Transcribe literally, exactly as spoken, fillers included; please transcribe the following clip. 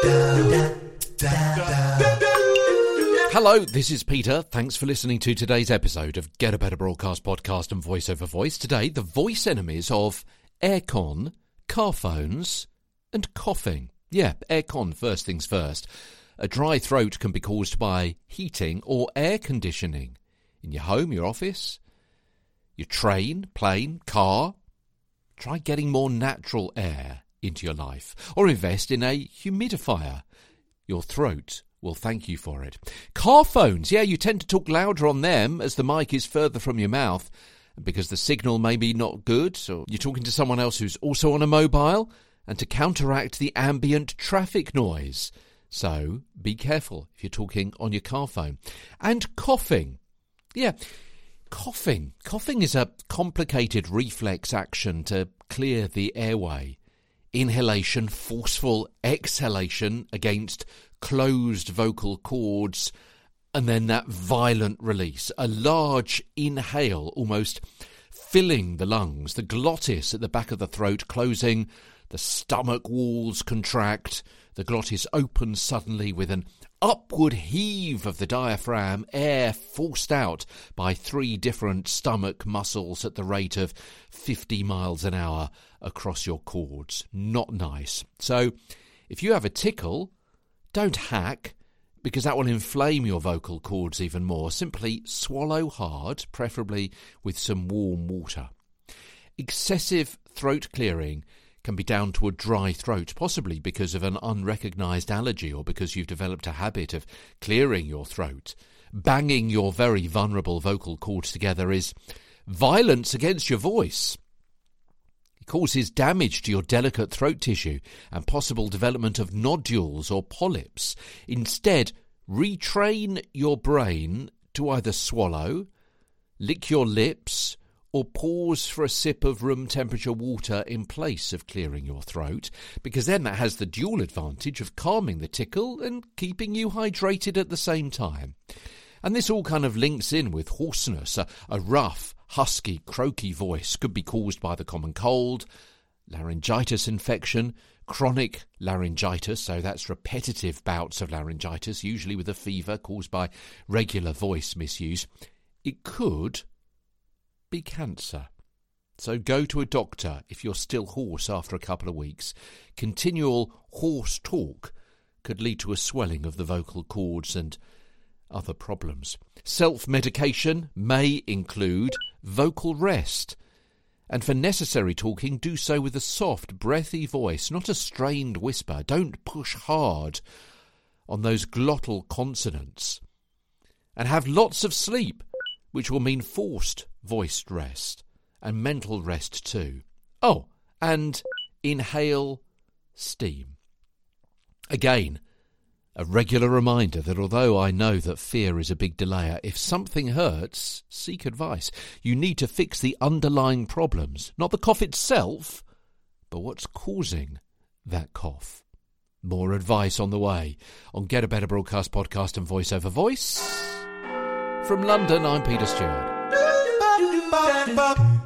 Hello, this is Peter. Thanks for listening to today's episode of Get a Better Broadcast podcast and Voice Over Voice. Today, the voice enemies of aircon, car phones and coughing. Yeah, aircon, first things first. A dry throat can be caused by heating or air conditioning in your home, your office, your train, plane, car. Try getting more natural air into your life or invest in a humidifier. Your throat will thank you for it. Car phones, yeah, you tend to talk louder on them as the mic is further from your mouth because the signal may be not good, or you're talking to someone else who's also on a mobile, and to counteract the ambient traffic noise. So be careful if you're talking on your car phone. And coughing. Yeah, coughing. Coughing is a complicated reflex action to clear the airway. Inhalation, forceful exhalation against closed vocal cords, and then that violent release. A large inhale, almost filling the lungs, the glottis at the back of the throat closing, the stomach walls contract, the glottis opens suddenly with an upward heave of the diaphragm, air forced out by three different stomach muscles at the rate of fifty miles an hour across your cords. Not nice. So if you have a tickle, don't hack, because that will inflame your vocal cords even more. Simply swallow hard, preferably with some warm water. Excessive throat clearing can be down to a dry throat, possibly because of an unrecognised allergy or because you've developed a habit of clearing your throat. Banging your very vulnerable vocal cords together is violence against your voice. It causes damage to your delicate throat tissue and possible development of nodules or polyps. Instead, retrain your brain to either swallow, lick your lips, or pause for a sip of room temperature water in place of clearing your throat, because then that has the dual advantage of calming the tickle and keeping you hydrated at the same time. And this all kind of links in with hoarseness. A, a rough, husky, croaky voice could be caused by the common cold, laryngitis infection, chronic laryngitis, so that's repetitive bouts of laryngitis, usually with a fever caused by regular voice misuse. It could be cancer. So go to a doctor if you're still hoarse after a couple of weeks. Continual hoarse talk could lead to a swelling of the vocal cords and other problems. Self-medication may include vocal rest. And for necessary talking, do so with a soft, breathy voice, not a strained whisper. Don't push hard on those glottal consonants. And have lots of sleep, which will mean forced voiced rest and mental rest too. Oh, and inhale steam. Again, a regular reminder that although I know that fear is a big delayer, if something hurts, seek advice. You need to fix the underlying problems, not the cough itself, but what's causing that cough. More advice on the way on Get a Better Broadcast podcast and Voice Over Voice. From London, I'm Peter Stewart.